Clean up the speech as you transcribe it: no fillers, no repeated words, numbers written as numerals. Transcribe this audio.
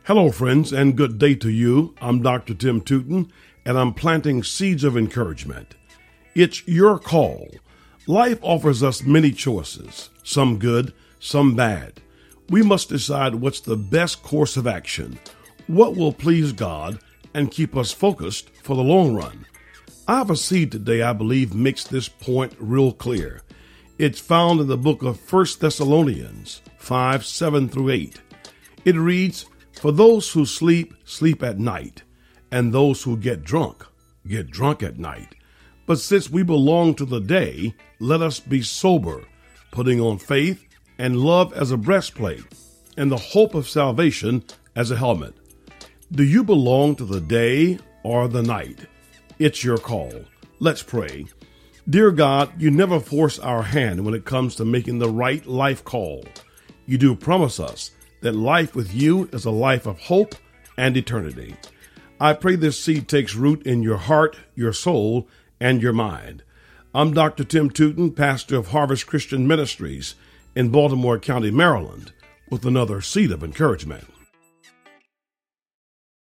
Hello, friends, and good day to you. I'm Dr. Tim Tootin, and I'm planting seeds of encouragement. It's your call. Life offers us many choices, some good, some bad. We must decide what's the best course of action, what will please God, and keep us focused for the long run. I have a seed today I believe makes this point real clear. It's found in the book of 1 Thessalonians 5:7-8. It reads, "For those who sleep, sleep at night, and those who get drunk at night. But since we belong to the day, let us be sober, putting on faith and love as a breastplate, and the hope of salvation as a helmet." Do you belong to the day or the night? It's your call. Let's pray. Dear God, you never force our hand when it comes to making the right life call. You do promise us that life with you is a life of hope and eternity. I pray this seed takes root in your heart, your soul, and your mind. I'm Dr. Tim Tootin, pastor of Harvest Christian Ministries in Baltimore County, Maryland, with another seed of encouragement.